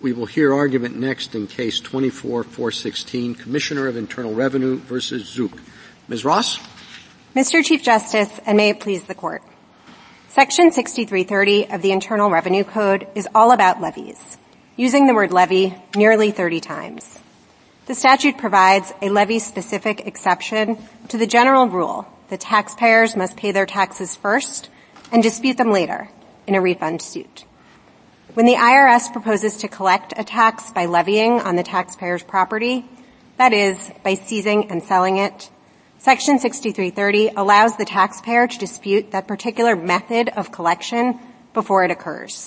We will hear argument next in Case 24-416, Commissioner of Internal Revenue versus Zook. Ms. Ross? Mr. Chief Justice, and may it please the Court. Section 6330 of the Internal Revenue Code is all about levies, using the word levy nearly 30 times. The statute provides a levy-specific exception to the general rule that taxpayers must pay their taxes first and dispute them later in a refund suit. When the IRS proposes to collect a tax by levying on the taxpayer's property, that is, by seizing and selling it, Section 6330 allows the taxpayer to dispute that particular method of collection before it occurs.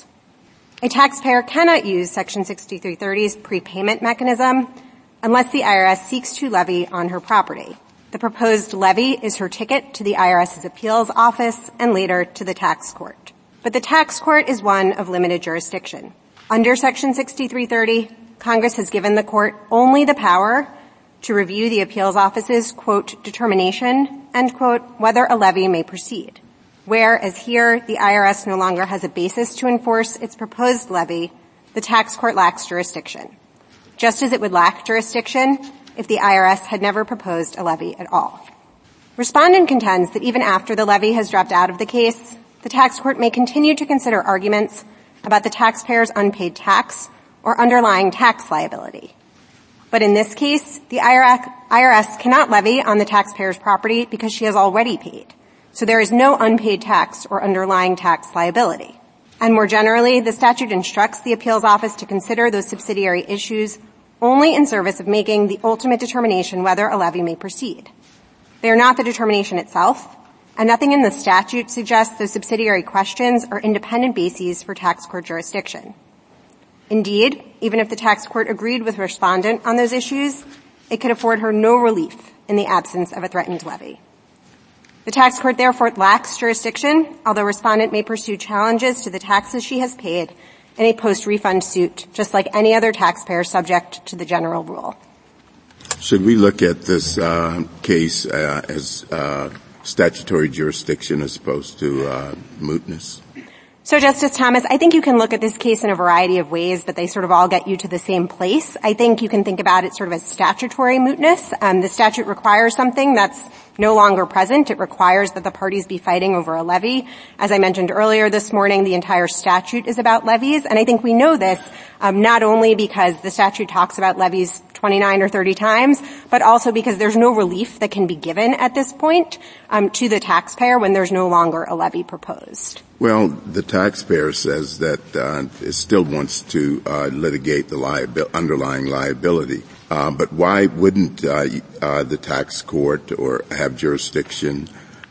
A taxpayer cannot use Section 6330's prepayment mechanism unless the IRS seeks to levy on her property. The proposed levy is her ticket to the IRS's appeals office and later to the tax court. But the tax court is one of limited jurisdiction. Under Section 6330, Congress has given the court only the power to review the appeals office's, quote, determination, end quote, whether a levy may proceed. Whereas here, the IRS no longer has a basis to enforce its proposed levy, the tax court lacks jurisdiction, just as it would lack jurisdiction if the IRS had never proposed a levy at all. Respondent contends that even after the levy has dropped out of the case, the tax court may continue to consider arguments about the taxpayer's unpaid tax or underlying tax liability. But in this case, the IRS cannot levy on the taxpayer's property because she has already paid. So there is no unpaid tax or underlying tax liability. And more generally, the statute instructs the appeals office to consider those subsidiary issues only in service of making the ultimate determination whether a levy may proceed. They are not the determination itself, and nothing in the statute suggests those subsidiary questions are independent bases for tax court jurisdiction. Indeed, even if the tax court agreed with respondent on those issues, it could afford her no relief in the absence of a threatened levy. The tax court therefore lacks jurisdiction, although respondent may pursue challenges to the taxes she has paid in a post-refund suit, just like any other taxpayer subject to the general rule. Should we look at this case as statutory jurisdiction as opposed to mootness? So, Justice Thomas, I think you can look at this case in a variety of ways, but they sort of all get you to the same place. I think you can think about it sort of as statutory mootness. The statute requires something that's no longer present. It requires that the parties be fighting over a levy. As I mentioned earlier this morning, the entire statute is about levies, and I think we know this not only because the statute talks about levies 29 or 30 times, but also because there's no relief that can be given at this point to the taxpayer when there's no longer a levy proposed. Well, the taxpayer says that it still wants to litigate the underlying liability. But why wouldn't the tax court or have jurisdiction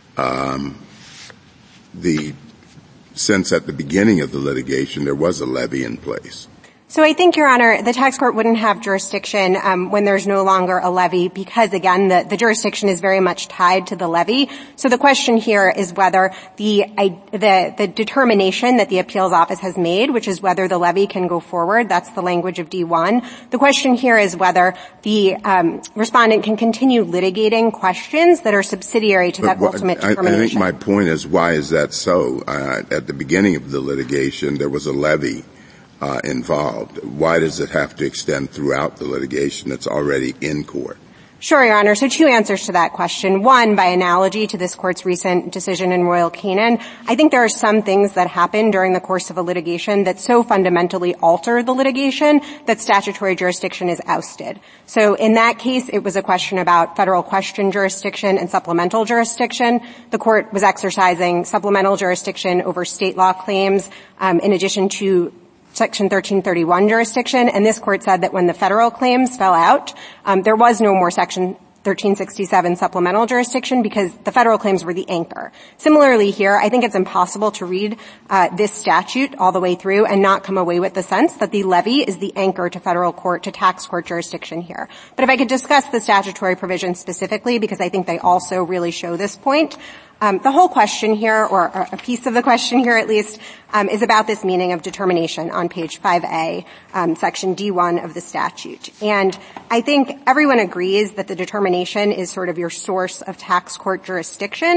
since at the beginning of the litigation there was a levy in place? So I think, Your Honor, the tax court wouldn't have jurisdiction when there's no longer a levy because, again, the jurisdiction is very much tied to the levy. So the question here is whether the determination that the appeals office has made, which is whether the levy can go forward, that's the language of D1. The question here is whether the respondent can continue litigating questions that are subsidiary to that ultimate determination. I think my point is, why is that so? At the beginning of the litigation, there was a levy involved. Why does it have to extend throughout the litigation that's already in court? Sure, Your Honor. So two answers to that question. One, by analogy to this Court's recent decision in Royal Canin, I think there are some things that happen during the course of a litigation that so fundamentally alter the litigation that statutory jurisdiction is ousted. So in that case, it was a question about federal question jurisdiction and supplemental jurisdiction. The Court was exercising supplemental jurisdiction over state law claims in addition to Section 1331 jurisdiction, and this Court said that when the federal claims fell out, there was no more Section 1367 supplemental jurisdiction because the federal claims were the anchor. Similarly here, I think it's impossible to read this statute all the way through and not come away with the sense that the levy is the anchor to federal court, to tax court jurisdiction here. But if I could discuss the statutory provisions specifically, because I think they also really show this point, the whole question here, or a piece of the question here at least, is about this meaning of determination on page 5A, section D1 of the statute. And I think everyone agrees that the determination is sort of your source of tax court jurisdiction.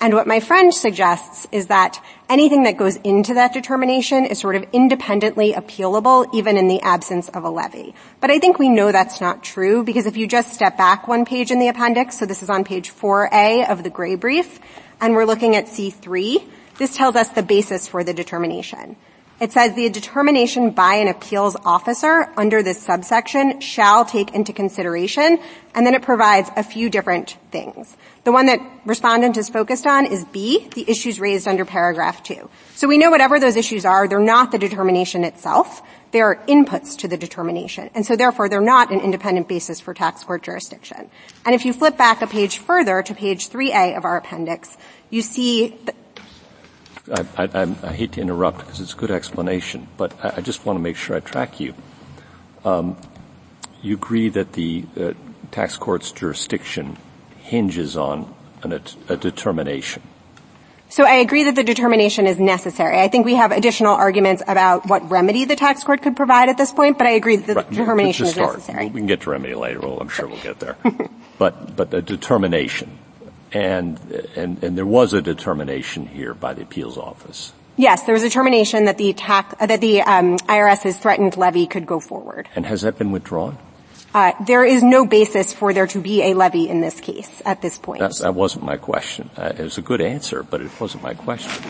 And what my friend suggests is that anything that goes into that determination is sort of independently appealable, even in the absence of a levy. But I think we know that's not true, because if you just step back one page in the appendix, so this is on page 4A of the gray brief, and we're looking at C3, this tells us the basis for the determination. It says the determination by an appeals officer under this subsection shall take into consideration, and then it provides a few different things. The one that respondent is focused on is B, the issues raised under paragraph 2. So we know whatever those issues are, they're not the determination itself. They are inputs to the determination. And so therefore they're not an independent basis for tax court jurisdiction. And if you flip back a page further to page 3A of our appendix, you see I hate to interrupt because it's a good explanation, but I just want to make sure I track you. You agree that the tax court's jurisdiction hinges on a determination. So I agree that the determination is necessary. I think we have additional arguments about what remedy the tax court could provide at this point, but I agree that the determination is necessary. We can get to remedy later. Well, I'm sure we'll get there. But the determination. And there was a determination here by the appeals office. Yes, there was a determination that the IRS's threatened levy could go forward. And has that been withdrawn? There is no basis for there to be a levy in this case at this point. That wasn't my question. It was a good answer, but it wasn't my question.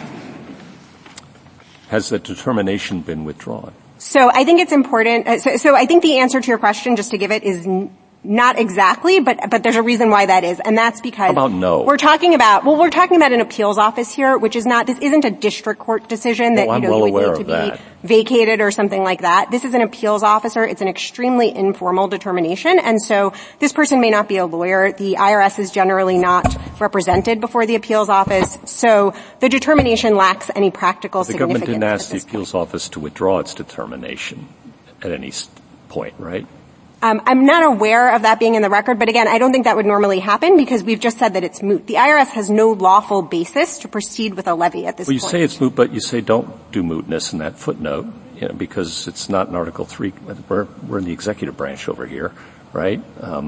Has the determination been withdrawn? So I think it's important. So I think the answer to your question, just to give it, is not exactly, but there's a reason why that is, and that's because How about no? we're talking about an appeals office here, which is this isn't a district court decision that, I'm you well would aware need to of be that. vacated or something like that. This is an appeals officer. It's an extremely informal determination, and so this person may not be a lawyer. The IRS is generally not represented before the appeals office, so the determination lacks any practical significance. The government didn't ask the appeals office to withdraw its determination at any point, right? I'm not aware of that being in the record, but again, I don't think that would normally happen because we've just said that it's moot. The IRS has no lawful basis to proceed with a levy at this point. Well, you say it's moot, but you say don't do mootness in that footnote, because it's not in Article 3. We're in the executive branch over here, right?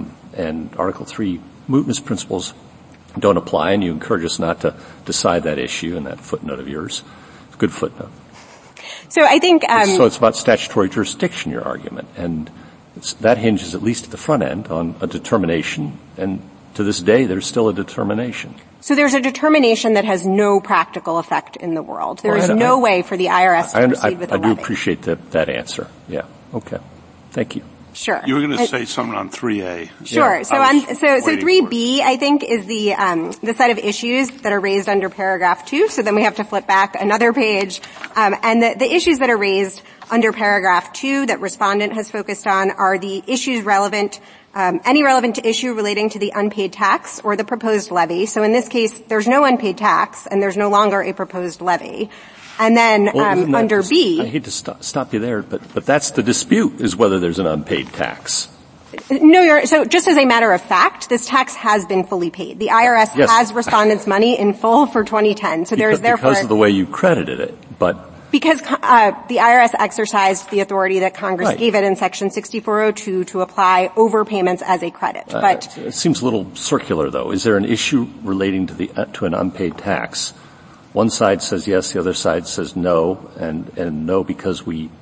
And Article 3 mootness principles don't apply, and you encourage us not to decide that issue in that footnote of yours. It's a good footnote. So I think so it's about statutory jurisdiction, your argument, and that hinges, at least at the front end, on a determination, and to this day, there's still a determination. So there's a determination that has no practical effect in the world. There is no way for the IRS to proceed with a levy. I do appreciate that answer. Yeah. Okay. Thank you. Sure. You were going to say something on 3A. Sure. Yeah, so 3B, I think, is the set of issues that are raised under paragraph 2. So then we have to flip back another page. And the issues that are raised under paragraph 2 that respondent has focused on are the issues relevant, any relevant issue relating to the unpaid tax or the proposed levy. So in this case, there's no unpaid tax and there's no longer a proposed levy. And then under B, I hate to stop you there, but that's the dispute, is whether there's an unpaid tax. No, so just as a matter of fact, this tax has been fully paid. The IRS has respondents' money in full for 2010. So there's therefore because of the way you credited it, but because the IRS exercised the authority that Congress gave it in Section 6402 to apply overpayments as a credit. But it seems a little circular, though. Is there an issue relating to an unpaid tax? One side says yes, the other side says no, and no because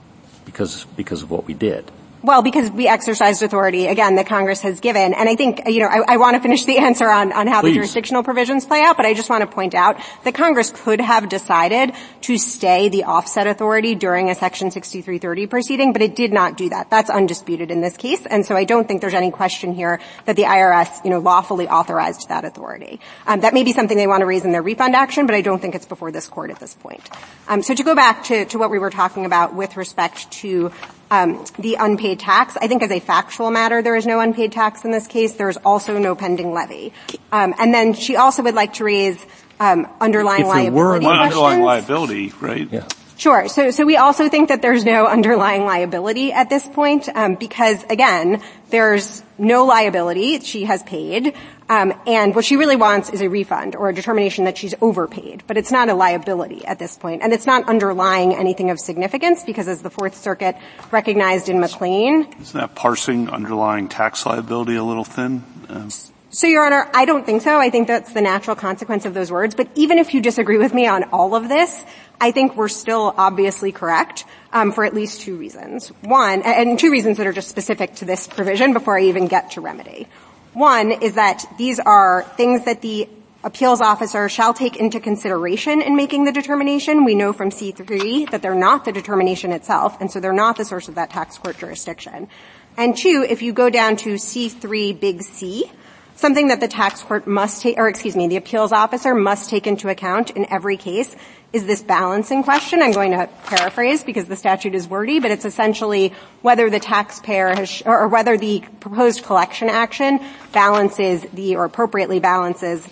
of what we did. Well, because we exercised authority, again, that Congress has given. And I think, I want to finish the answer on how the jurisdictional provisions play out, but I just want to point out that Congress could have decided to stay the offset authority during a Section 6330 proceeding, but it did not do that. That's undisputed in this case. And so I don't think there's any question here that the IRS, lawfully authorized that authority. That may be something they want to raise in their refund action, but I don't think it's before this court at this point. So to go back to what we were talking about with respect to the unpaid tax, I think as a factual matter, there is no unpaid tax in this case. There is also no pending levy. And then she also would like to raise underlying liability questions. Underlying liability, right? Yeah. Sure. So we also think that there's no underlying liability at this point, because again, there's no liability. She has paid. And what she really wants is a refund or a determination that she's overpaid. But it's not a liability at this point. And it's not underlying anything of significance because as the Fourth Circuit recognized in McLean. Isn't that parsing underlying tax liability a little thin? So, Your Honor, I don't think so. I think that's the natural consequence of those words. But even if you disagree with me on all of this, I think we're still obviously correct for at least two reasons. One, and two reasons that are just specific to this provision before I even get to remedy. One is that these are things that the appeals officer shall take into consideration in making the determination. We know from C3 that they're not the determination itself, and so they're not the source of that tax court jurisdiction. And two, if you go down to C3 big C, something that the tax court must take, the appeals officer must take into account in every case is this balancing question. I'm going to paraphrase because the statute is wordy, but it's essentially whether the taxpayer has, or whether the proposed collection action balances or appropriately balances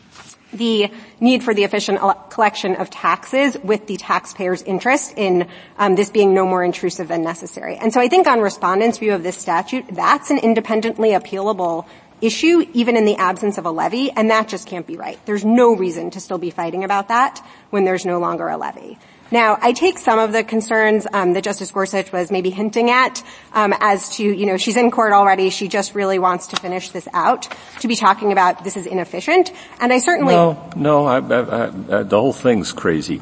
the need for the efficient collection of taxes with the taxpayer's interest in this being no more intrusive than necessary. And so I think on respondents' view of this statute, that's an independently appealable issue, even in the absence of a levy, and that just can't be right. There's no reason to still be fighting about that when there's no longer a levy. Now, I take some of the concerns that Justice Gorsuch was maybe hinting at as to, she's in court already, she just really wants to finish this out, to be talking about this is inefficient. And I certainly... No, the whole thing's crazy.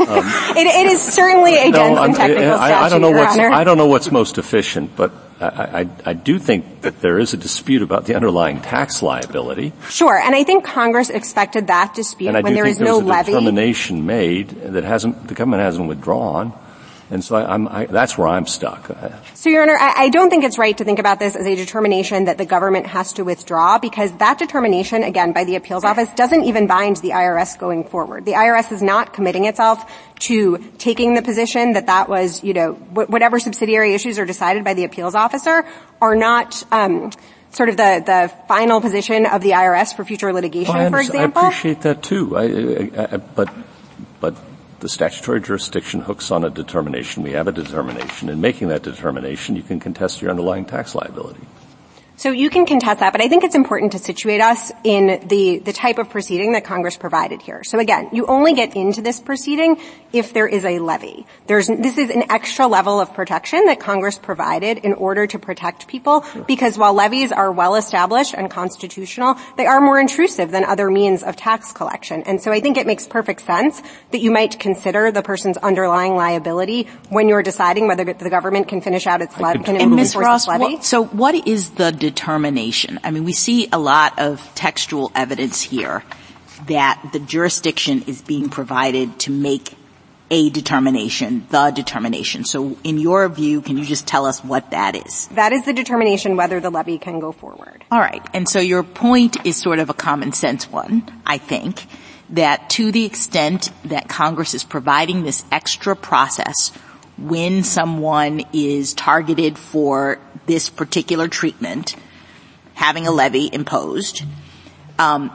It is certainly a dense and technical statute, Your Honor. I don't know what's most efficient, but I do think that there is a dispute about the underlying tax liability. Sure, and I think Congress expected that dispute when there is no levy. And I do think there was a determination made that the government hasn't withdrawn. And so that's where I'm stuck. So, Your Honor, I don't think it's right to think about this as a determination that the government has to withdraw, because that determination, again, by the appeals office, doesn't even bind the IRS going forward. The IRS is not committing itself to taking the position that was, whatever subsidiary issues are decided by the appeals officer are not sort of the final position of the IRS for future litigation, for example. I appreciate that too. But the statutory jurisdiction hooks on a determination. We have a determination. In making that determination, you can contest your underlying tax liability. So you can contest that, but I think it's important to situate us in the type of proceeding that Congress provided here. So again, you only get into this proceeding if there is a levy. This is an extra level of protection that Congress provided in order to protect people, because while levies are well established and constitutional, they are more intrusive than other means of tax collection. And so I think it makes perfect sense that you might consider the person's underlying liability when you're deciding whether the government can finish out its levy. And Ms. Ross, so what is the determination? I mean, we see a lot of textual evidence here that the jurisdiction is being provided to make a determination, the determination. So in your view, can you just tell us what that is? That is the determination whether the levy can go forward. All right. And so your point is sort of a common sense one, I think, that to the extent that Congress is providing this extra process when someone is targeted for this particular treatment, having a levy imposed, and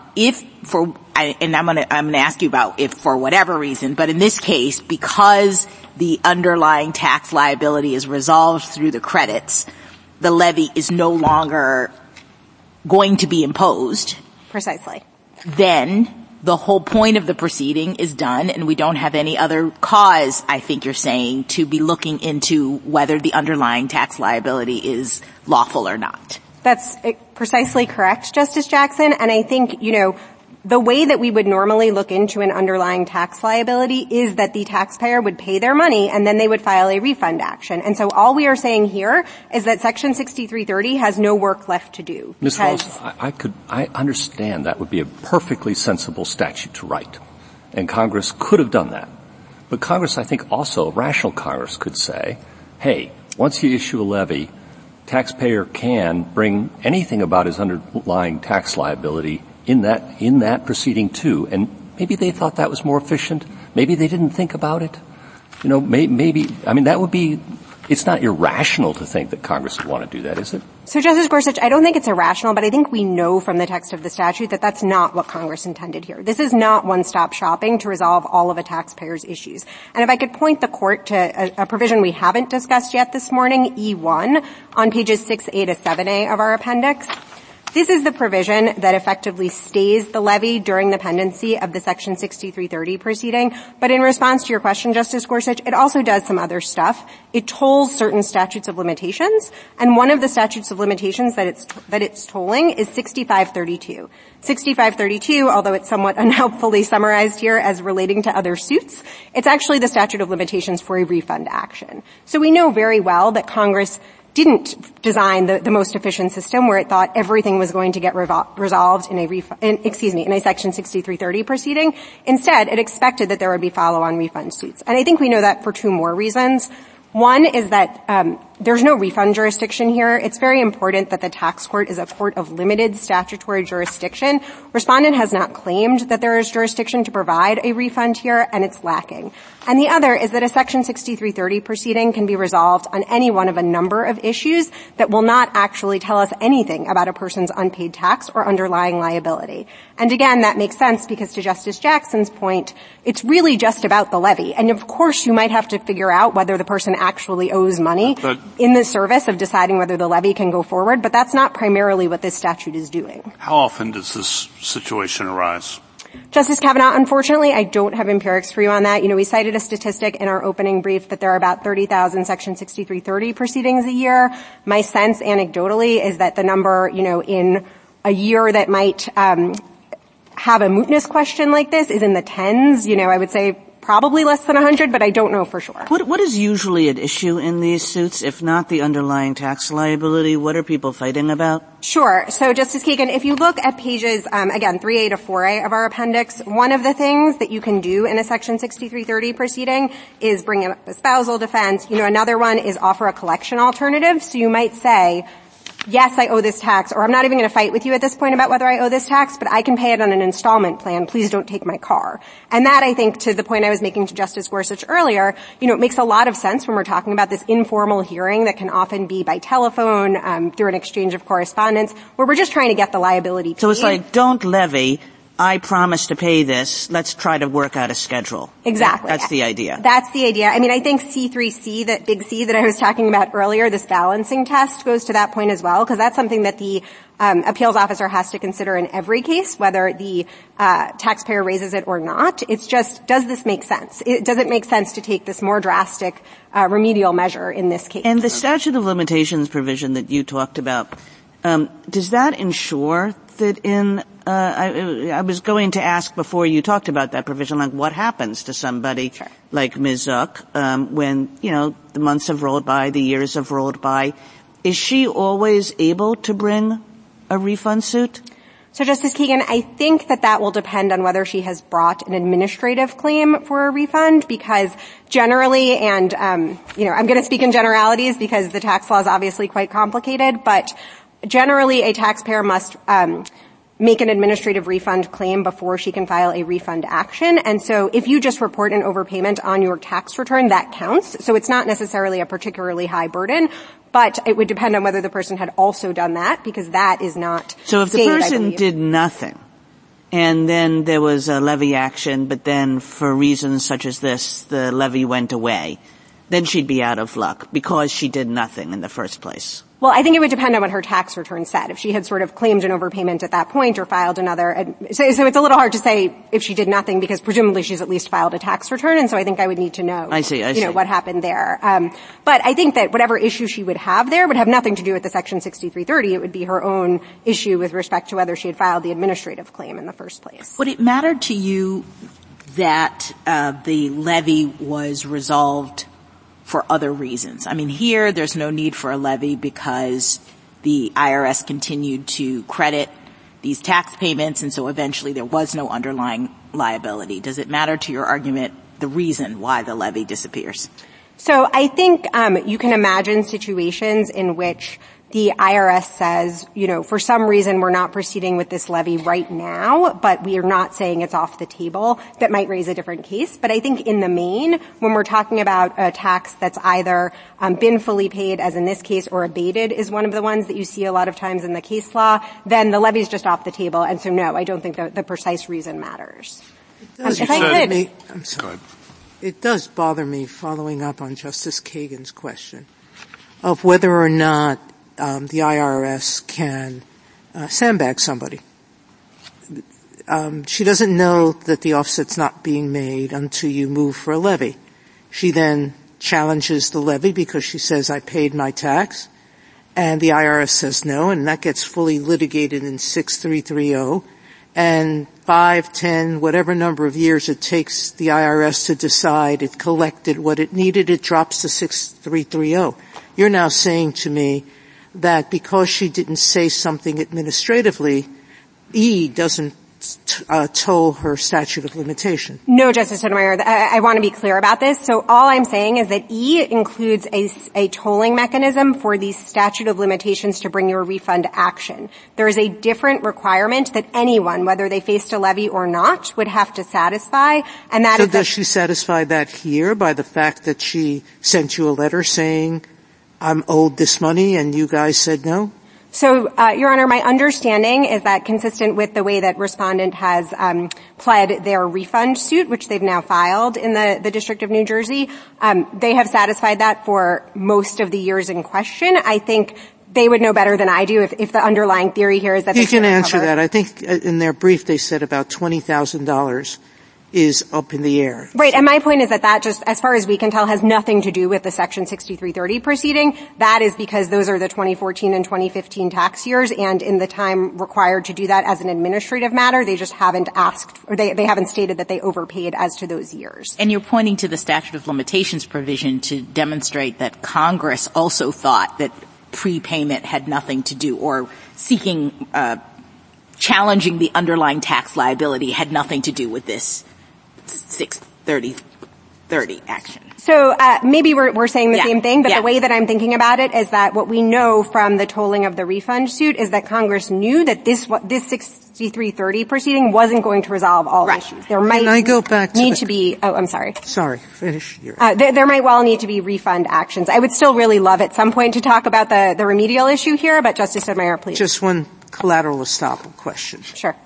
I'm going to ask you about if for whatever reason, but in this case, because the underlying tax liability is resolved through the credits, the levy is no longer going to be imposed. Precisely. Then the whole point of the proceeding is done, and we don't have any other cause, I think you're saying, to be looking into whether the underlying tax liability is lawful or not. That's precisely correct, Justice Jackson. And I think, the way that we would normally look into an underlying tax liability is that the taxpayer would pay their money and then they would file a refund action. And so all we are saying here is that Section 6330 has no work left to do. Ms. Ross, I understand that would be a perfectly sensible statute to write. And Congress could have done that. But Congress, I think also, rational Congress could say, hey, once you issue a levy, taxpayer can bring anything about his underlying tax liability in that proceeding too. And maybe they thought that was more efficient. Maybe they didn't think about it. That would be, it's not irrational to think that Congress would want to do that, is it? So, Justice Gorsuch, I don't think it's irrational, but I think we know from the text of the statute that that's not what Congress intended here. This is not one-stop shopping to resolve all of a taxpayer's issues. And if I could point the Court to a provision we haven't discussed yet this morning, E1, on pages 6A to 7A of our appendix. This is the provision that effectively stays the levy during the pendency of the Section 6330 proceeding. But in response to your question, Justice Gorsuch, it also does some other stuff. It tolls certain statutes of limitations, and one of the statutes of limitations that it's tolling is 6532. 6532, although it's somewhat unhelpfully summarized here as relating to other suits, it's actually the statute of limitations for a refund action. So we know very well that Congress didn't design the most efficient system where it thought everything was going to get resolved in a Section 6330 proceeding. Instead, it expected that there would be follow-on refund suits. And I think we know that for two more reasons. One is that there's no refund jurisdiction here. It's very important that the tax court is a court of limited statutory jurisdiction. Respondent has not claimed that there is jurisdiction to provide a refund here, and it's lacking. And the other is that a Section 6330 proceeding can be resolved on any one of a number of issues that will not actually tell us anything about a person's unpaid tax or underlying liability. And again, that makes sense because to Justice Jackson's point, it's really just about the levy. And of course, you might have to figure out whether the person actually owes money in the service of deciding whether the levy can go forward, but that's not primarily what this statute is doing. How often does this situation arise? Justice Kavanaugh, unfortunately, I don't have empirics for you on that. We cited a statistic in our opening brief that there are about 30,000 Section 6330 proceedings a year. My sense, anecdotally, is that the number, in a year that might have a mootness question like this is in the tens. I would say probably less than 100, but I don't know for sure. What is usually at issue in these suits, if not the underlying tax liability? What are people fighting about? Sure. So, Justice Kagan, if you look at pages, again, 3A to 4A of our appendix, one of the things that you can do in a Section 6330 proceeding is bring up a spousal defense. Another one is offer a collection alternative. So you might say, yes, I owe this tax, or I'm not even going to fight with you at this point about whether I owe this tax, but I can pay it on an installment plan. Please don't take my car. And that, I think, to the point I was making to Justice Gorsuch earlier, it makes a lot of sense when we're talking about this informal hearing that can often be by telephone, through an exchange of correspondence, where we're just trying to get the liability paid. So it's like, don't levy. I promise to pay this. Let's try to work out a schedule. Exactly. That's the idea. That's the idea. I think C3C, that big C that I was talking about earlier, this balancing test goes to that point as well, because that's something that the appeals officer has to consider in every case, whether the taxpayer raises it or not. It's just, does this make sense? Does it make sense to take this more drastic remedial measure in this case? And the statute of limitations provision that you talked about, does that ensure that I was going to ask before you talked about that provision, like what happens to somebody like Ms. Zook when, the months have rolled by, the years have rolled by. Is she always able to bring a refund suit? So, Justice Kagan, I think that will depend on whether she has brought an administrative claim for a refund, because generally, and, I'm going to speak in generalities because the tax law is obviously quite complicated, but generally a taxpayer must make an administrative refund claim before she can file a refund action. And so if you just report an overpayment on your tax return, that counts. So it's not necessarily a particularly high burden, but it would depend on whether the person had also done that, because that is not So if the person did nothing and then there was a levy action, but then for reasons such as this, the levy went away, then she'd be out of luck because she did nothing in the first place. Well, I think it would depend on what her tax return said. If she had sort of claimed an overpayment at that point or filed another, so it's a little hard to say if she did nothing, because presumably she's at least filed a tax return, and so I think I would need to know, I see. What happened there. But I think that whatever issue she would have there would have nothing to do with the Section 6330. It would be her own issue with respect to whether she had filed the administrative claim in the first place. Would it matter to you that the levy was resolved for other reasons? Here there's no need for a levy because the IRS continued to credit these tax payments, and so eventually there was no underlying liability. Does it matter to your argument the reason why the levy disappears? So I think you can imagine situations in which the IRS says, for some reason we're not proceeding with this levy right now, but we are not saying it's off the table. That might raise a different case. But I think in the main, when we're talking about a tax that's either been fully paid, as in this case, or abated is one of the ones that you see a lot of times in the case law, then the levy's just off the table. And so, no, I don't think the precise reason matters. It does bother me, following up on Justice Kagan's question, of whether or not the IRS can sandbag somebody. She doesn't know that the offset's not being made until you move for a levy. She then challenges the levy because she says, I paid my tax, and the IRS says no, and that gets fully litigated in 6330, and 5, 10, whatever number of years it takes the IRS to decide it collected what it needed, it drops to 6330. You're now saying to me that because she didn't say something administratively, E doesn't toll her statute of limitation. No, Justice Sotomayor, I want to be clear about this. So all I'm saying is that E includes a tolling mechanism for the statute of limitations to bring your refund action. There is a different requirement that anyone, whether they faced a levy or not, would have to satisfy, and that so is... So does she satisfy that here by the fact that she sent you a letter saying, I'm owed this money, and you guys said no? So, Your Honor, my understanding is that consistent with the way that respondent has pled their refund suit, which they've now filed in the District of New Jersey, they have satisfied that for most of the years in question. I think they would know better than I do if the underlying theory here is that you can answer that. I think in their brief they said about $20,000 is up in the air. Right, and my point is that just, as far as we can tell, has nothing to do with the Section 6330 proceeding. That is because those are the 2014 and 2015 tax years, and in the time required to do that as an administrative matter, they just haven't asked, or they haven't stated that they overpaid as to those years. And you're pointing to the statute of limitations provision to demonstrate that Congress also thought that prepayment had nothing to do, or seeking, challenging the underlying tax liability had nothing to do with this 630 action. So maybe we're saying the same thing, but the way that I'm thinking about it is that what we know from the tolling of the refund suit is that Congress knew that this 6330 proceeding wasn't going to resolve all issues. There might need to be. Oh, I'm sorry. Sorry, finish. There might well need to be refund actions. I would still really love at some point to talk about the remedial issue here, but Justice Sotomayor, please. Just one collateral estoppel question. Sure.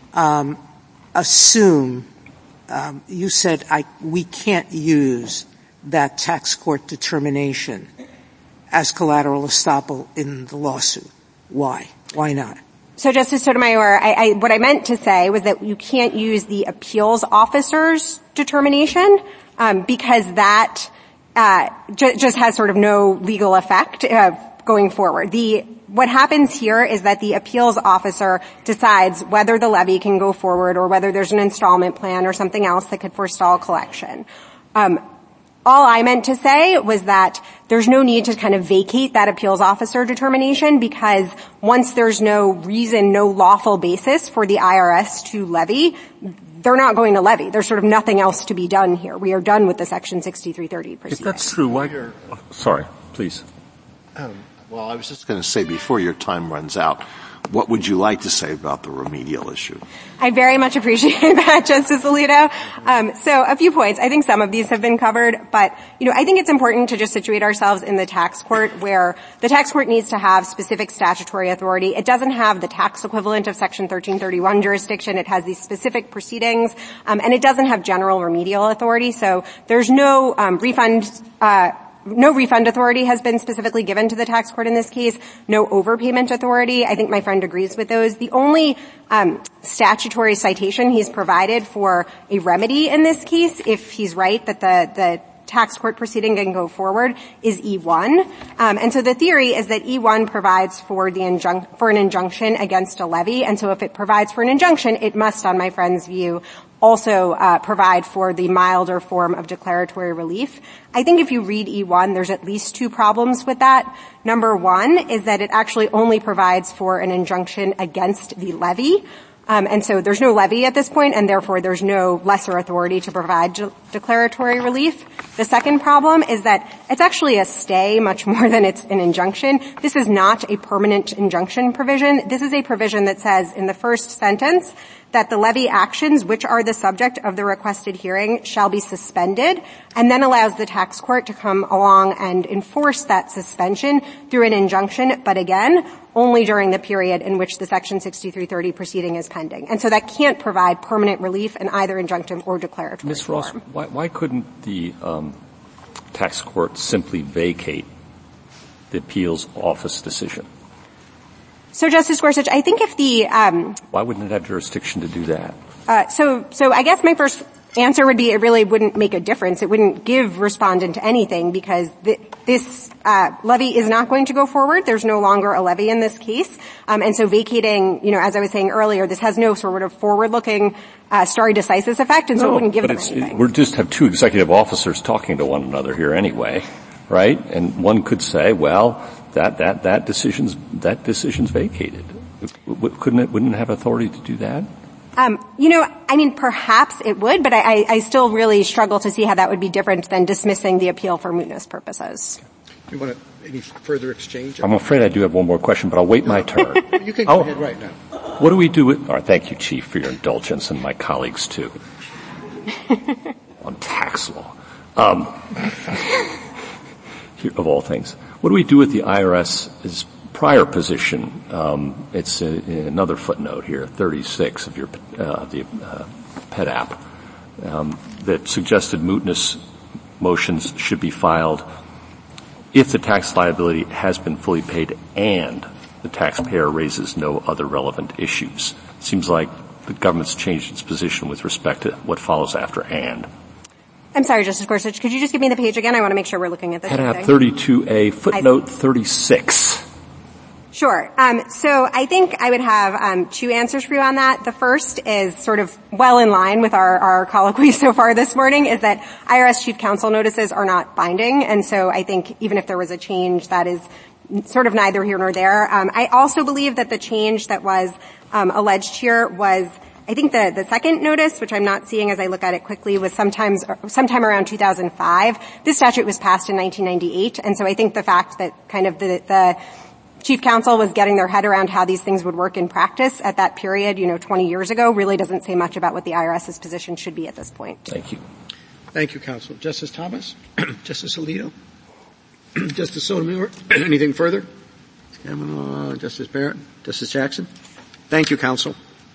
Assume you said we can't use that tax court determination as collateral estoppel in the lawsuit. Why? Why not? So, Justice Sotomayor, what I meant to say was that you can't use the appeals officer's determination because that just has sort of no legal effect going forward. What happens here is that the appeals officer decides whether the levy can go forward or whether there's an installment plan or something else that could forestall collection. All I meant to say was that there's no need to kind of vacate that appeals officer determination because once there's no reason, no lawful basis for the IRS to levy, they're not going to levy. There's sort of nothing else to be done here. We are done with the Section 6330 proceeding. If that's true, why? Sorry, please. Well, I was just going to say before your time runs out, what would you like to say about the remedial issue? I very much appreciate that, Justice Alito. So a few points. I think some of these have been covered, but, I think it's important to just situate ourselves in the tax court where the tax court needs to have specific statutory authority. It doesn't have the tax equivalent of Section 1331 jurisdiction. It has these specific proceedings, and it doesn't have general remedial authority. So there's no no refund authority has been specifically given to the tax court in this case. No overpayment authority. I think my friend agrees with those. The only statutory citation he's provided for a remedy in this case, if he's right that the tax court proceeding can go forward, is E1. And so the theory is that E1 provides for an injunction against a levy. And so if it provides for an injunction, it must, on my friend's view, also provide for the milder form of declaratory relief. I think if you read E1, there's at least two problems with that. Number one is that it actually only provides for an injunction against the levy. And so there's no levy at this point, and therefore there's no lesser authority to provide declaratory relief. The second problem is that it's actually a stay much more than it's an injunction. This is not a permanent injunction provision. This is a provision that says in the first sentence that the levy actions which are the subject of the requested hearing shall be suspended, and then allows the tax court to come along and enforce that suspension through an injunction, but again, only during the period in which the Section 6330 proceeding is pending. And so that can't provide permanent relief in either injunctive or declaratory Ms. Ross, form. why couldn't the tax court simply vacate the appeals office decision? So, Justice Gorsuch, I think if the why wouldn't it have jurisdiction to do that? So I guess my first answer would be it really wouldn't make a difference. It wouldn't give respondent anything because this levy is not going to go forward. There's no longer a levy in this case. And so vacating, as I was saying earlier, this has no sort of forward-looking stare decisis effect, and so it wouldn't give them anything. We just have two executive officers talking to one another here anyway, right? And one could say, well, that decision's vacated. Wouldn't it have authority to do that? Perhaps it would, but I still really struggle to see how that would be different than dismissing the appeal for mootness purposes. You want any further exchange? I'm afraid I do have one more question, but I'll wait my turn. You can go ahead right now. What do we do with, thank you, Chief, for your indulgence, and my colleagues too. On tax law. Of all things. What do we do with the IRS's prior position? It's another footnote here, 36 of your the PET app, that suggested mootness motions should be filed if the tax liability has been fully paid and the taxpayer raises no other relevant issues. It seems like the government's changed its position with respect to what follows after and. I'm sorry, Justice Gorsuch. Could you just give me the page again? I want to make sure we're looking at the same thing. PET app 32A, footnote 36. Sure. So I think I would have two answers for you on that. The first is sort of well in line with our colloquy so far this morning, is that IRS Chief Counsel notices are not binding, and so I think even if there was a change, that is sort of neither here nor there. I also believe that the change that was alleged here was, I think the second notice, which I'm not seeing as I look at it quickly, was sometime around 2005. This statute was passed in 1998, and so I think the fact that kind of the Chief Counsel was getting their head around how these things would work in practice at that period, 20 years ago, really doesn't say much about what the IRS's position should be at this point. Thank you. Thank you, Counsel. Justice Thomas? Justice Alito? Justice Sotomayor? Anything further? Justice Barrett? Justice Jackson? Thank you, Counsel.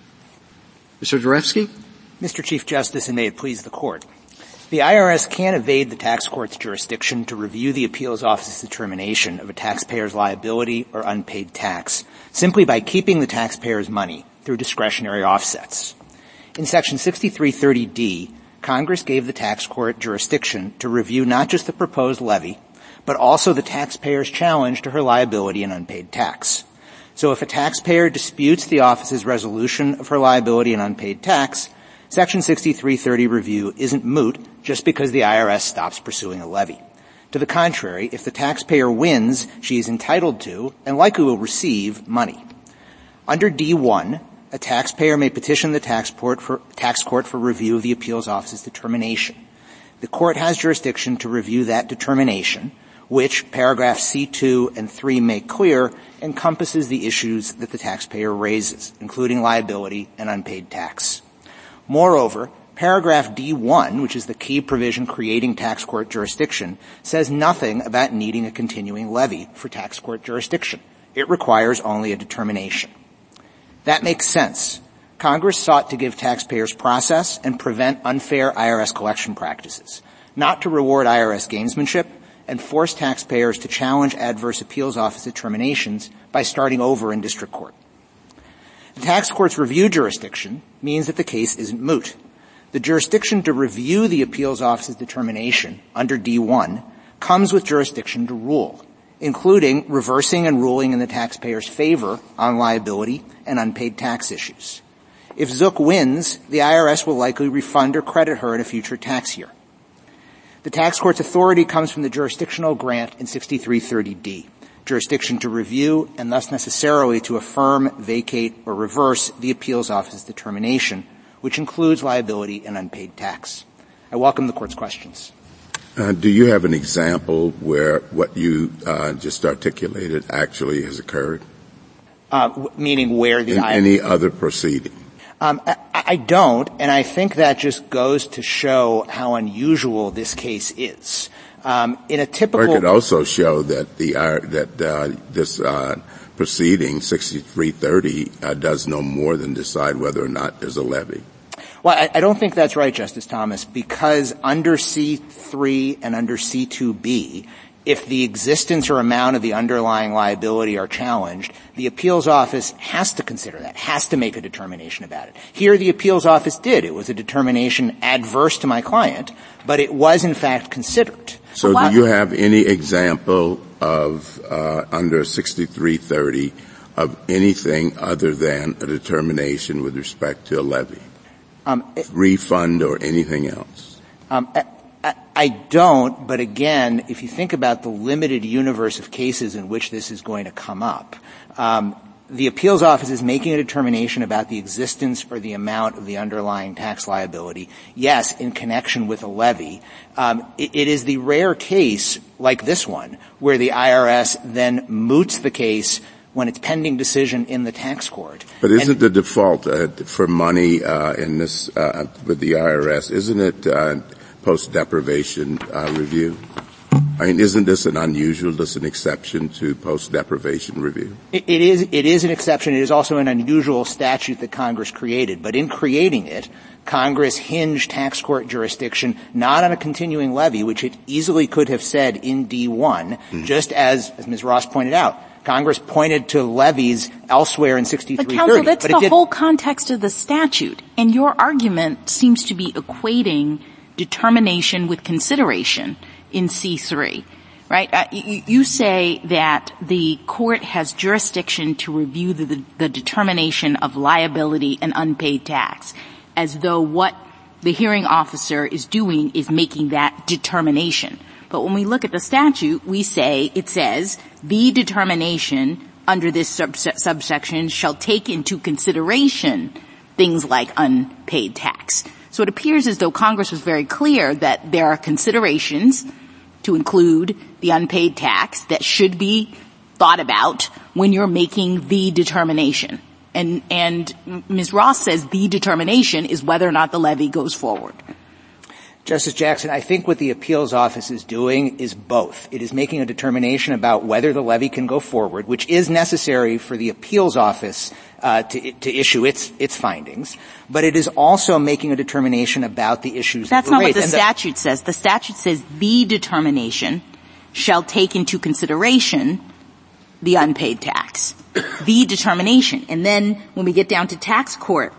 Mr. Zarefsky? Mr. Chief Justice, and may it please the Court. The IRS can't evade the tax court's jurisdiction to review the appeals office's determination of a taxpayer's liability or unpaid tax simply by keeping the taxpayer's money through discretionary offsets. In Section 6330D, Congress gave the tax court jurisdiction to review not just the proposed levy, but also the taxpayer's challenge to her liability and unpaid tax. So if a taxpayer disputes the office's resolution of her liability and unpaid tax, Section 6330 review isn't moot just because the IRS stops pursuing a levy. To the contrary, if the taxpayer wins, she is entitled to and likely will receive money. Under D1, a taxpayer may petition the tax court for review of the appeals office's determination. The court has jurisdiction to review that determination, which paragraphs C2 and 3 make clear encompasses the issues that the taxpayer raises, including liability and unpaid tax. Moreover, paragraph D1, which is the key provision creating tax court jurisdiction, says nothing about needing a continuing levy for tax court jurisdiction. It requires only a determination. That makes sense. Congress sought to give taxpayers process and prevent unfair IRS collection practices, not to reward IRS gamesmanship and force taxpayers to challenge adverse appeals office determinations by starting over in district court. The tax court's review jurisdiction means that the case isn't moot. The jurisdiction to review the appeals office's determination under D1 comes with jurisdiction to rule, including reversing and ruling in the taxpayer's favor on liability and unpaid tax issues. If Zook wins, the IRS will likely refund or credit her in a future tax year. The tax court's authority comes from the jurisdictional grant in 6330D, jurisdiction to review and thus necessarily to affirm, vacate, or reverse the appeals office's determination, which includes liability and unpaid tax. I welcome the Court's questions. Do you have an example where what you just articulated actually has occurred? Meaning where the any other proceeding? I don't, and I think that just goes to show how unusual this case is. In a typical, or it could also show that this proceeding 6330 does no more than decide whether or not there's a levy. Well, I don't think that's right, Justice Thomas, because under C3 and under C2B, if the existence or amount of the underlying liability are challenged, the appeals office has to consider that, has to make a determination about it. Here the appeals office did. It was a determination adverse to my client, but it was in fact considered. So do you have any example of, under 6330, of anything other than a determination with respect to a levy? Refund or anything else? I don't, but again, if you think about the limited universe of cases in which this is going to come up, the appeals office is making a determination about the existence or the amount of the underlying tax liability. Yes, in connection with a levy. It is the rare case, like this one, where the IRS then moots the case when it's pending decision in the tax court. But isn't the default for money in this with the IRS, isn't it post-deprivation review? I mean, isn't this an exception to post-deprivation review? It is an exception. It is also an unusual statute that Congress created. But in creating it, Congress hinged tax court jurisdiction not on a continuing levy, which it easily could have said in D1, just as Ms. Ross pointed out. Congress pointed to levies elsewhere in 6330. But counsel, that's the whole context of the statute. And your argument seems to be equating determination with consideration in C3, right? You say that the court has jurisdiction to review the determination of liability and unpaid tax, as though what the hearing officer is doing is making that determination. But when we look at the statute, it says the determination under this subsection shall take into consideration things like unpaid tax. So it appears as though Congress was very clear that there are considerations to include the unpaid tax that should be thought about when you're making the determination. And Ms. Ross says the determination is whether or not the levy goes forward. Justice Jackson, I think what the appeals office is doing is both. It is making a determination about whether the levy can go forward, which is necessary for the appeals office to issue its findings, but it is also making a determination about the issues that were raised. That's not what the statute says. The statute says the determination shall take into consideration the unpaid tax. The determination. And then when we get down to tax court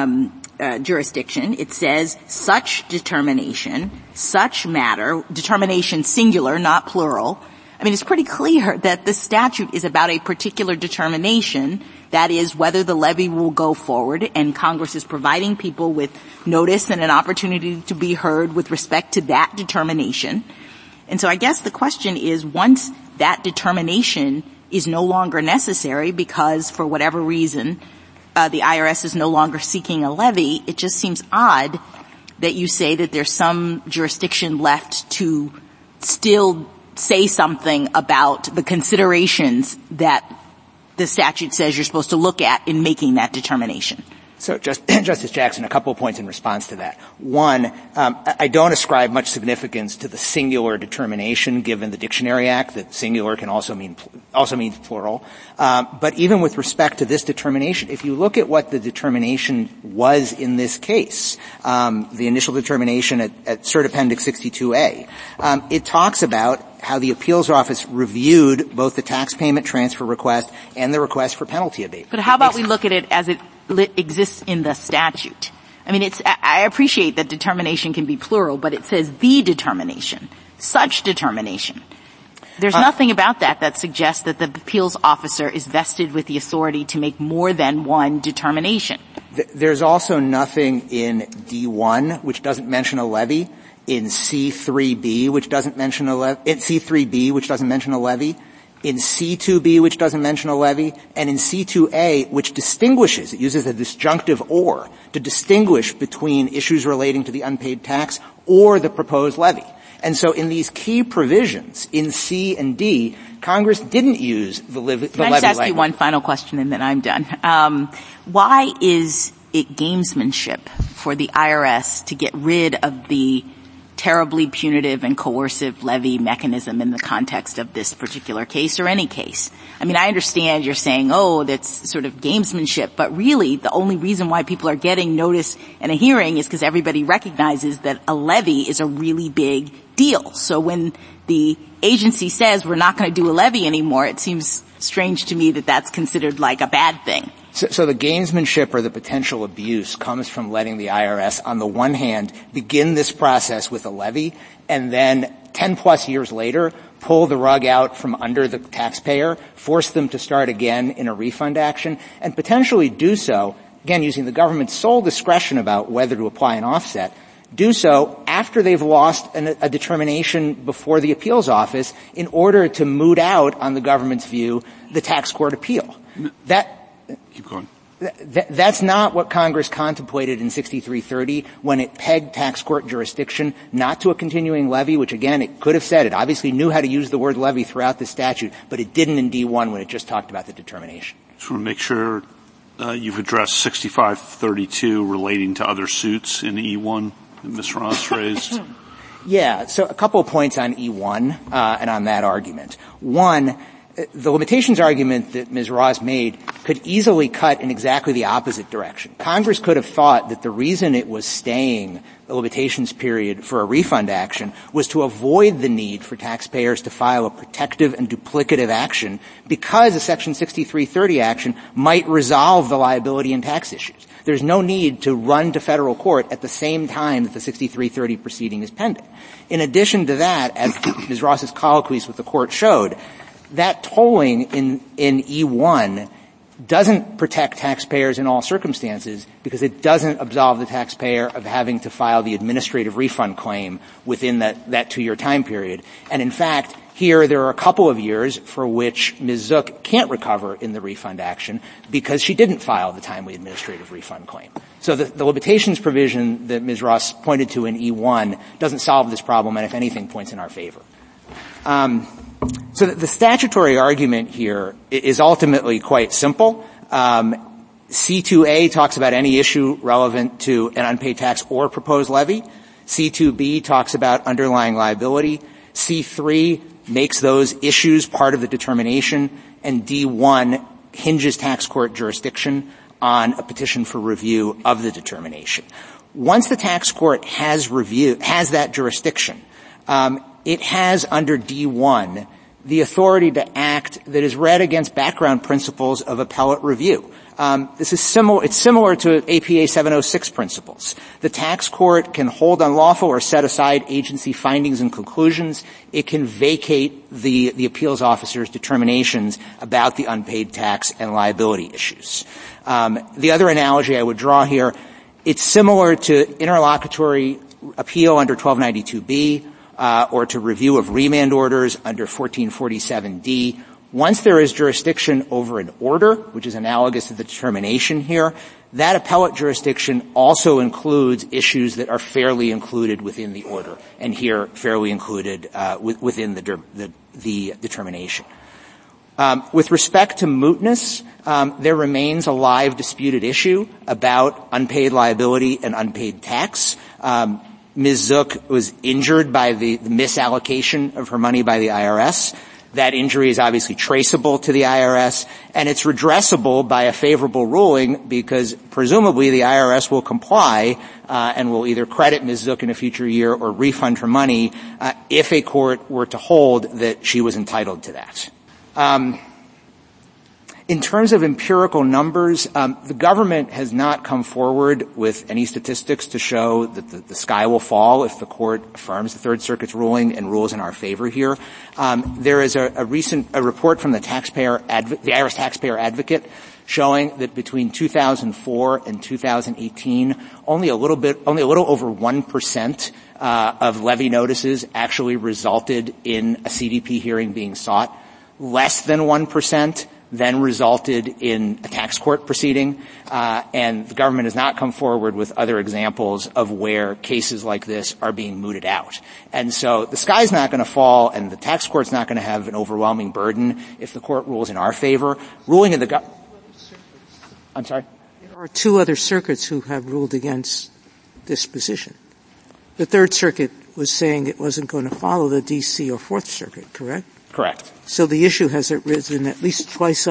jurisdiction, it says such determination, such matter, determination singular, not plural. I mean, it's pretty clear that the statute is about a particular determination, that is, whether the levy will go forward, and Congress is providing people with notice and an opportunity to be heard with respect to that determination. And so I guess the question is, once that determination is no longer necessary because, for whatever reason, the IRS is no longer seeking a levy, it just seems odd that you say that there's some jurisdiction left to still say something about the considerations that the statute says you're supposed to look at in making that determination. So, Justice Jackson, a couple of points in response to that. One, I don't ascribe much significance to the singular determination given the Dictionary Act, that singular can also means plural. But even with respect to this determination, if you look at what the determination was in this case, the initial determination at Cert Appendix 62A, it talks about how the appeals office reviewed both the tax payment transfer request and the request for penalty abatement. But how about we look at it as it exists in the statute? I mean, I appreciate that determination can be plural, but it says the determination, such determination. There's nothing about that suggests that the appeals officer is vested with the authority to make more than one determination. There's also nothing in D1 which doesn't mention a levy, in C3B which doesn't mention a levy, in C3B which doesn't mention a levy, in C2B which doesn't mention a levy, and in C2A which distinguishes, it uses a disjunctive or to distinguish between issues relating to the unpaid tax or the proposed levy. And so in these key provisions, in C and D, Congress didn't use the levy language. Can I just ask you one final question and then I'm done? Why is it gamesmanship for the IRS to get rid of the terribly punitive and coercive levy mechanism in the context of this particular case or any case. I mean, I understand you're saying, oh, that's sort of gamesmanship, but really the only reason why people are getting notice and a hearing is because everybody recognizes that a levy is a really big deal. So when the agency says we're not going to do a levy anymore, it seems strange to me that that's considered like a bad thing. So the gamesmanship or the potential abuse comes from letting the IRS, on the one hand, begin this process with a levy, and then 10 plus years later, pull the rug out from under the taxpayer, force them to start again in a refund action, and potentially do so, again, using the government's sole discretion about whether to apply an offset, do so after they've lost a determination before the appeals office in order to moot out, on the government's view, the tax court appeal. Keep going. That's not what Congress contemplated in 6330 when it pegged tax court jurisdiction not to a continuing levy, which again, it could have said. It obviously knew how to use the word levy throughout the statute, but it didn't in D1 when it just talked about the determination. Just want to make sure you've addressed 6532 relating to other suits in E1 that Ms. Ross raised. Yeah, so a couple of points on E1 and on that argument. One, the limitations argument that Ms. Ross made could easily cut in exactly the opposite direction. Congress could have thought that the reason it was staying the limitations period for a refund action was to avoid the need for taxpayers to file a protective and duplicative action because a Section 6330 action might resolve the liability and tax issues. There's no need to run to federal court at the same time that the 6330 proceeding is pending. In addition to that, as Ms. Ross's colloquies with the court showed, that tolling in E1 doesn't protect taxpayers in all circumstances because it doesn't absolve the taxpayer of having to file the administrative refund claim within that 2-year time period. And in fact, here there are a couple of years for which Ms. Zook can't recover in the refund action because she didn't file the timely administrative refund claim. So the limitations provision that Ms. Ross pointed to in E1 doesn't solve this problem and, if anything, points in our favor. So the statutory argument here is ultimately quite simple. C2A talks about any issue relevant to an unpaid tax or proposed levy. C2B talks about underlying liability. C3 makes those issues part of the determination. And D1 hinges tax court jurisdiction on a petition for review of the determination. Once the tax court has that jurisdiction, it has under D1 the authority to act that is read against background principles of appellate review. It's similar to APA 706 principles. The tax court can hold unlawful or set aside agency findings and conclusions. It can vacate the appeals officer's determinations about the unpaid tax and liability issues. The other analogy I would draw here, it's similar to interlocutory appeal under 1292B, or to review of remand orders under 1447D. Once there is jurisdiction over an order, which is analogous to the determination here, that appellate jurisdiction also includes issues that are fairly included within the order, and here fairly included within the determination. With respect to mootness, there remains a live disputed issue about unpaid liability and unpaid tax. Ms. Zook was injured by the misallocation of her money by the IRS. That injury is obviously traceable to the IRS, and it's redressable by a favorable ruling because presumably the IRS will comply and will either credit Ms. Zook in a future year or refund her money if a court were to hold that she was entitled to that. In terms of empirical numbers, the government has not come forward with any statistics to show that the sky will fall if the court affirms the Third Circuit's ruling and rules in our favor here. There is a report from the IRS Taxpayer Advocate showing that between 2004 and 2018, only a little over 1% of levy notices actually resulted in a CDP hearing being sought. Less than 1% then resulted in a tax court proceeding, and the government has not come forward with other examples of where cases like this are being mooted out. And so the sky's not going to fall, and the tax court's not going to have an overwhelming burden if the court rules in our favor. Ruling in the I'm sorry? There are 2 other circuits who have ruled against this position. The Third Circuit was saying it wasn't going to follow the D.C. or Fourth Circuit, correct? Correct. So the issue has arisen at least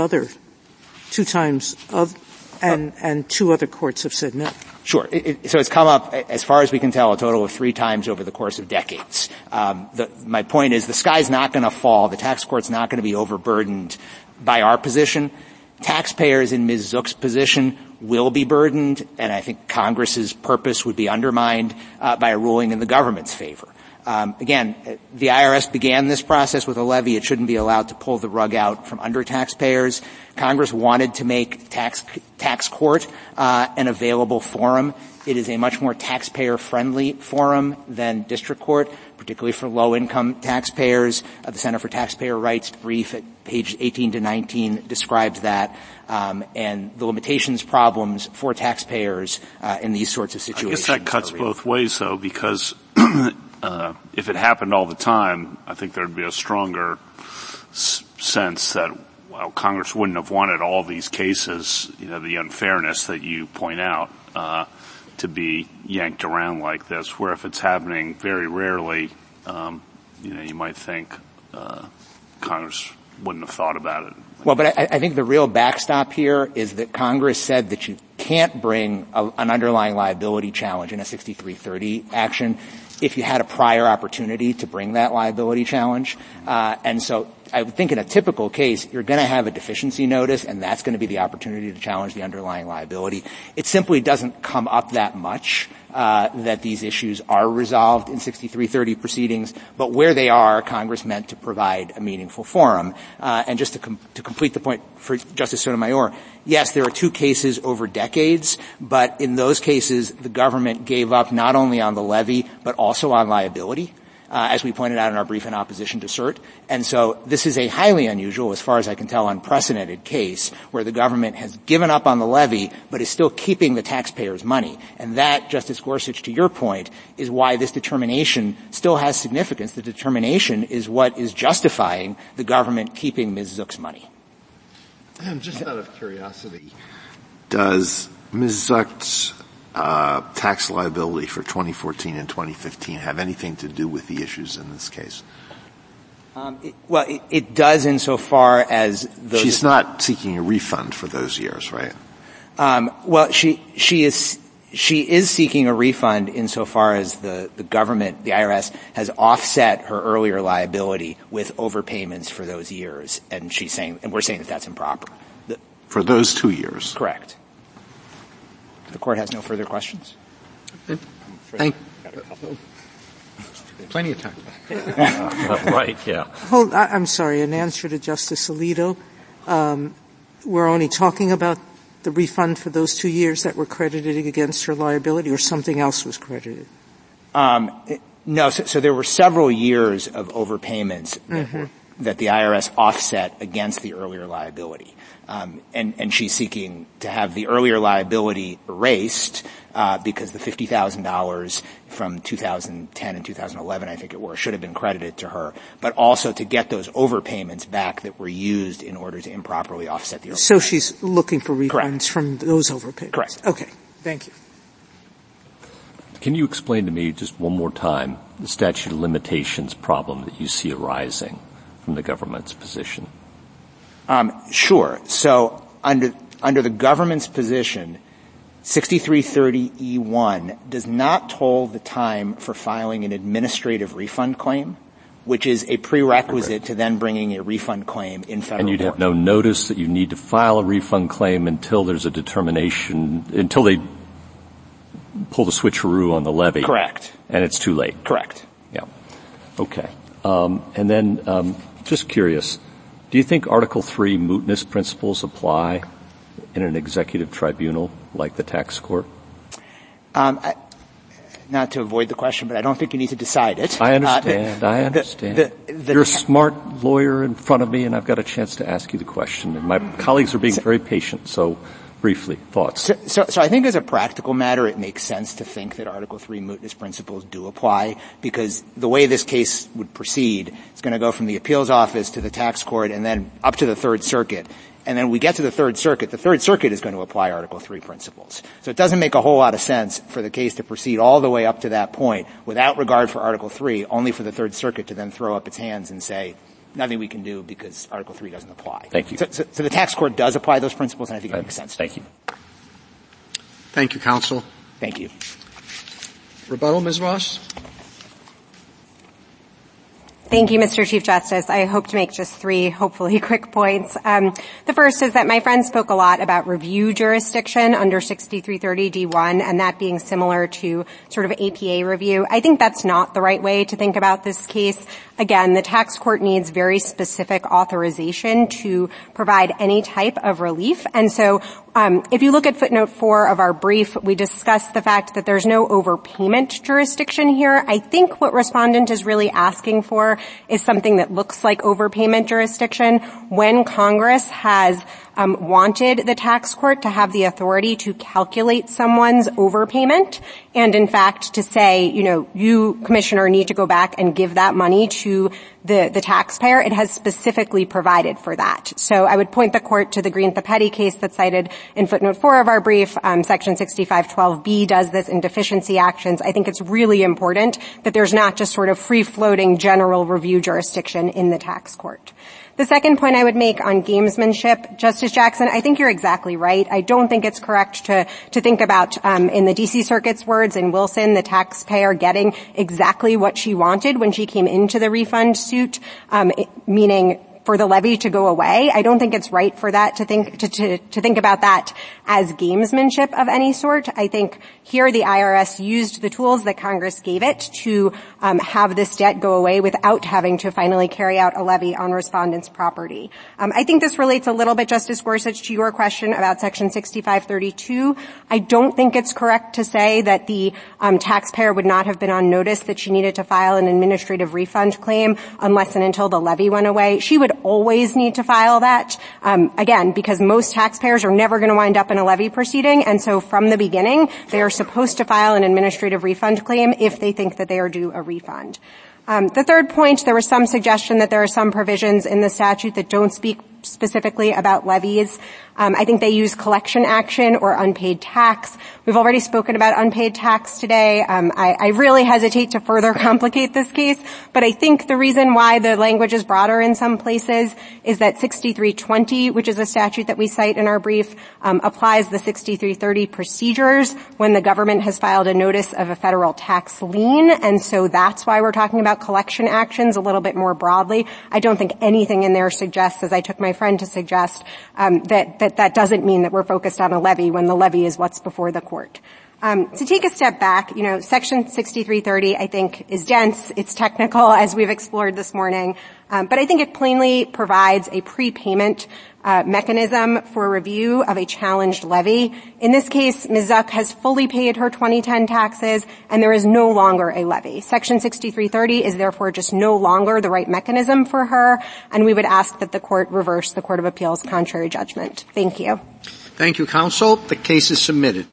two times, and two other courts have said no. Sure. So it's come up, as far as we can tell, a total of 3 times over the course of decades. My point is the sky's not going to fall. The tax court's not going to be overburdened by our position. Taxpayers in Ms. Zook's position will be burdened, and I think Congress's purpose would be undermined by a ruling in the government's favor. Again, the IRS began this process with a levy. It shouldn't be allowed to pull the rug out from under taxpayers. Congress wanted to make tax court an available forum. It is a much more taxpayer-friendly forum than district court, particularly for low-income taxpayers. The Center for Taxpayer Rights brief at page 18 to 19 describes that, and the limitations problems for taxpayers in these sorts of situations. I guess that cuts both ways, though, because if it happened all the time, I think there would be a stronger sense that, well, Congress wouldn't have wanted all these cases, the unfairness that you point out, to be yanked around like this, where if it's happening very rarely, you might think Congress wouldn't have thought about it. Well, but I think the real backstop here is that Congress said that you can't bring an underlying liability challenge in a 6330 action if you had a prior opportunity to bring that liability challenge. And so I would think in a typical case, you're going to have a deficiency notice, and that's going to be the opportunity to challenge the underlying liability. It simply doesn't come up that much that these issues are resolved in 6330 proceedings, but where they are, Congress meant to provide a meaningful forum. And just to complete the point for Justice Sotomayor, yes, there are 2 cases over decades, but in those cases, the government gave up not only on the levy, but also on liability, as we pointed out in our brief in opposition to cert. And so this is a highly unusual, as far as I can tell, unprecedented case where the government has given up on the levy, but is still keeping the taxpayers' money. And that, Justice Gorsuch, to your point, is why this determination still has significance. The determination is what is justifying the government keeping Ms. Zook's money. Just out of curiosity, does Ms. Zook's tax liability for 2014 and 2015 have anything to do with the issues in this case? It does insofar as those. She's not seeking a refund for those years, right? She is seeking a refund insofar as the government, the IRS, has offset her earlier liability with overpayments for those years, and we're saying that that's improper. For those 2 years? Correct. The court has no further questions. Plenty of time. Right, yeah. I'm sorry, in answer to Justice Alito, we're only talking about the refund for those 2 years that were credited against her liability, or something else was credited? No, so there were several years of overpayments that the IRS offset against the earlier liability. And she's seeking to have the earlier liability erased because the $50,000 from 2010 and 2011, I think it was, should have been credited to her, but also to get those overpayments back that were used in order to improperly offset the overpayments. So she's looking for refunds Correct. from those overpayments? Correct. Okay. Thank you. Can you explain to me just one more time the statute of limitations problem that you see arising from the government's position? Sure. So under the government's position, 6330E1 does not toll the time for filing an administrative refund claim, which is a prerequisite to then bringing a refund claim in federal court. And you'd have no notice that you need to file a refund claim until there's a determination, until they pull the switcheroo on the levy. Correct. And it's too late. Correct. Yeah. Okay. And then, just curious, do you think Article 3 mootness principles apply in an executive tribunal like the tax court? Not to avoid the question, but I don't think you need to decide it. I understand. You're a smart lawyer in front of me, and I've got a chance to ask you the question. And my colleagues are being very patient, so briefly, thoughts? So I think as a practical matter, it makes sense to think that Article 3 mootness principles do apply, because the way this case would proceed, it's going to go from the appeals office to the tax court and then up to the Third Circuit. and then we get to the Third Circuit is going to apply Article III principles. So it doesn't make a whole lot of sense for the case to proceed all the way up to that point without regard for Article III, only for the Third Circuit to then throw up its hands and say, nothing we can do because Article III doesn't apply. Thank you. So the tax court does apply those principles, and I think it makes sense. Thank you. Thank you, counsel. Thank you. Rebuttal, Ms. Ross? Thank you, Mr. Chief Justice. I hope to make just three, hopefully, quick points. The first is that my friend spoke a lot about review jurisdiction under 6330D1 and that being similar to sort of APA review. I think that's not the right way to think about this case. Again, the tax court needs very specific authorization to provide any type of relief. And so if you look at footnote 4 of our brief, we discussed the fact that there's no overpayment jurisdiction here. I think what respondent is really asking for is something that looks like overpayment jurisdiction when Congress has wanted the tax court to have the authority to calculate someone's overpayment and, in fact, to say, you, Commissioner, need to go back and give that money to the taxpayer. It has specifically provided for that. So I would point the court to the Green-Thappetti case that's cited in footnote 4 of our brief. Section 6512B does this in deficiency actions. I think it's really important that there's not just sort of free-floating general review jurisdiction in the tax court. The second point I would make on gamesmanship, Justice Jackson, I think you're exactly right. I don't think it's correct to think about, in the D.C. Circuit's words in Wilson, the taxpayer getting exactly what she wanted when she came into the refund suit, meaning for the levy to go away. I don't think it's right for that to think about that as gamesmanship of any sort. I think here the IRS used the tools that Congress gave it to have this debt go away without having to finally carry out a levy on respondents' property. I think this relates a little bit, Justice Gorsuch, to your question about Section 6532. I don't think it's correct to say that the taxpayer would not have been on notice that she needed to file an administrative refund claim unless and until the levy went away. She would always need to file that, again, because most taxpayers are never going to wind up in a levy proceeding, and so from the beginning, they are supposed to file an administrative refund claim if they think that they are due a refund. The third point, there was some suggestion that there are some provisions in the statute that don't speak specifically about levies. I think they use collection action or unpaid tax. We've already spoken about unpaid tax today. I really hesitate to further complicate this case, but I think the reason why the language is broader in some places is that 6320, which is a statute that we cite in our brief, applies the 6330 procedures when the government has filed a notice of a federal tax lien, and so that's why we're talking about collection actions a little bit more broadly. I don't think anything in there suggests, as I took my friend to suggest, that doesn't mean that we're focused on a levy when the levy is what's before the court. To take a step back, Section 6330, I think, is dense. It's technical, as we've explored this morning. But I think it plainly provides a prepayment mechanism for review of a challenged levy. In this case, Ms. Zuck has fully paid her 2010 taxes, and there is no longer a levy. Section 6330 is therefore just no longer the right mechanism for her, and we would ask that the court reverse the Court of Appeals' contrary judgment. Thank you. Thank you, counsel. The case is submitted.